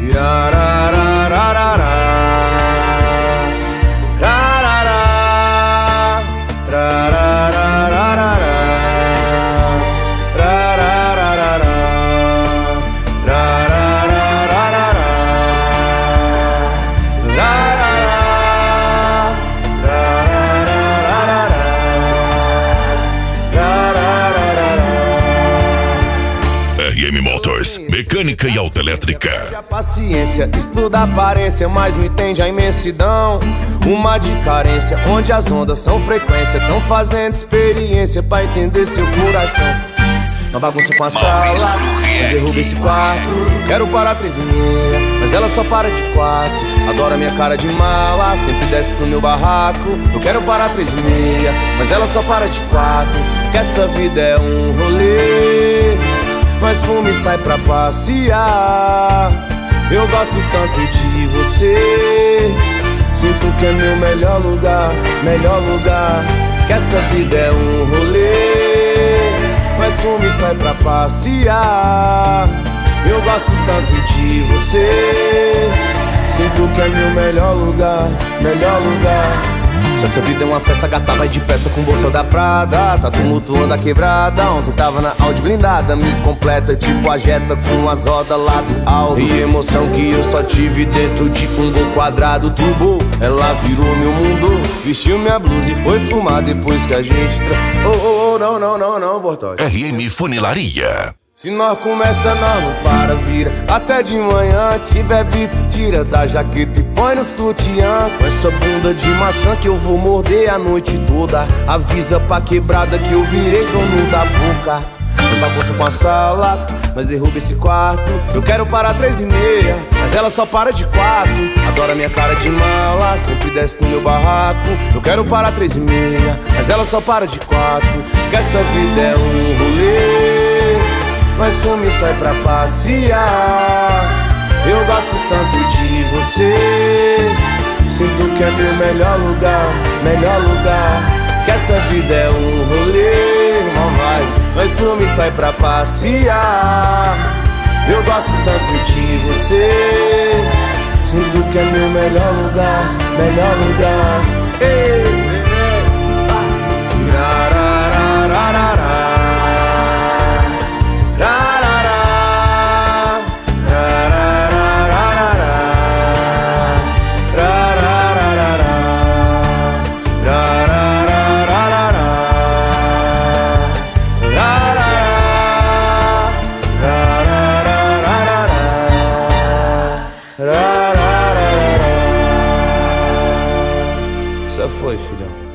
RM Motors, mecânica e autoelétrica. A paciência estuda a aparência, mas não entende a imensidão. Uma de carência, onde as ondas são frequência. Tão fazendo experiência pra entender seu coração. Não bagunça com a sala, derruba esse quarto. Quero parar 3h30, mas ela só para de 4. Adora minha cara de mala, sempre desce no meu barraco. Eu quero parar 3h30, mas ela só para de 4. Que essa vida é um rolê, mas fumo e sai pra passear. Eu gosto tanto de você, sinto que é meu melhor lugar, melhor lugar. Que essa vida é um rolê, mas fumo e sai pra passear. Eu gosto tanto de você, sinto que é meu melhor lugar, melhor lugar. Se essa vida é uma festa, gata vai depressa com bolsa da Prada. Tá tumultuando a quebrada, ontem tava na Audi blindada. Me completa tipo a Jetta com as rodas lá do Aldo. E emoção que eu só tive dentro de um Gol quadrado turbo. Ela virou meu mundo, vestiu minha blusa e foi fumar depois que a gente não, Bortote. RM Funilaria. Se nós começa, nós não para, vira até de manhã. Tiver beats, tira da jaqueta e põe no sutiã. Com essa bunda de maçã que eu vou morder a noite toda. Avisa pra quebrada que eu virei dono da boca. Nós bagunça com a sala, nós derruba esse quarto. Eu quero parar 3h30, mas ela só para de 4. Adora minha cara de mala, sempre desce no meu barraco. Eu quero parar 3h30, mas ela só para de 4. Que essa vida é um rolê, mas fumo e sai pra passear. Eu gosto tanto de você, sinto que é meu melhor lugar, melhor lugar. Que essa vida é um rolê, mal vai, mas fumo e sai pra passear. Eu gosto tanto de você, sinto que é meu melhor lugar, melhor lugar. Ei. Essa foi, filhão.